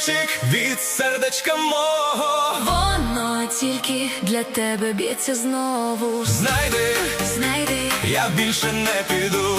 ключик від сердечка мого. Воно тільки для тебе б'ється знову. Знайди, знайди, я більше не піду.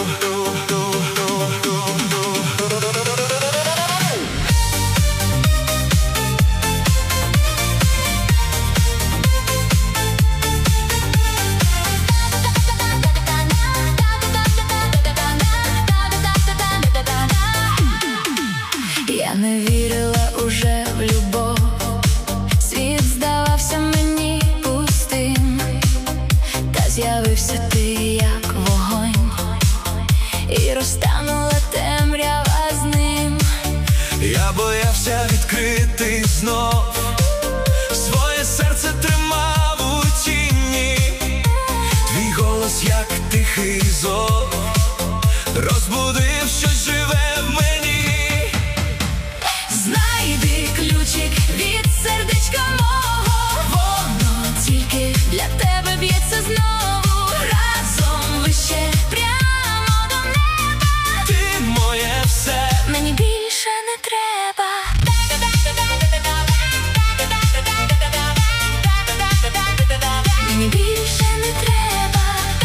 Я не вірила уже в любов, світ здавався мені пустим, та з'явився ти як вогонь, і розтанула темрява з ним. Я боявся відкрити знов, своє серце тримав у тіні. Твій голос, як тихий зов, розбудив щось живе в мені. Знайди ключик від сердечка мого. Воно тільки для тебе б'ється знову. Разом вище, прямо до неба. Ти моє все, мені більше не треба. Мені більше не треба.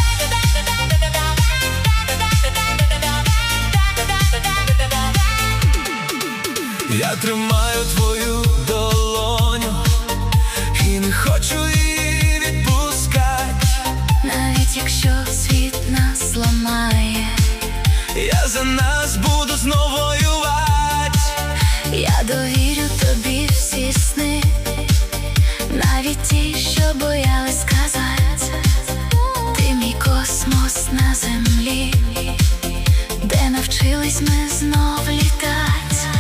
я тримаю твою долоню і не хочу її відпускать. Навіть якщо світ нас ламає, я за нас буду знов воювати. я довірю тобі всі сни, навіть ті, що боялись сказати. Ти мій космос на землі, де навчились ми знов літати.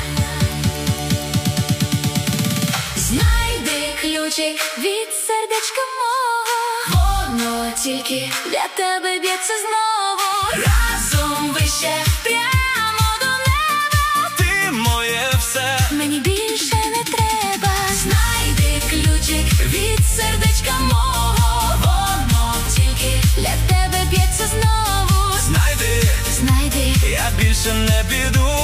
Знайди ключик від сердечка мого. Воно тільки для тебе б'ється знову. Разом вище, прямо до неба. Ти моє все, Мені більше не треба. Знайди ключик від сердечка мого. Воно тільки для тебе б'ється знову. знайди, Знайди, я більше не піду.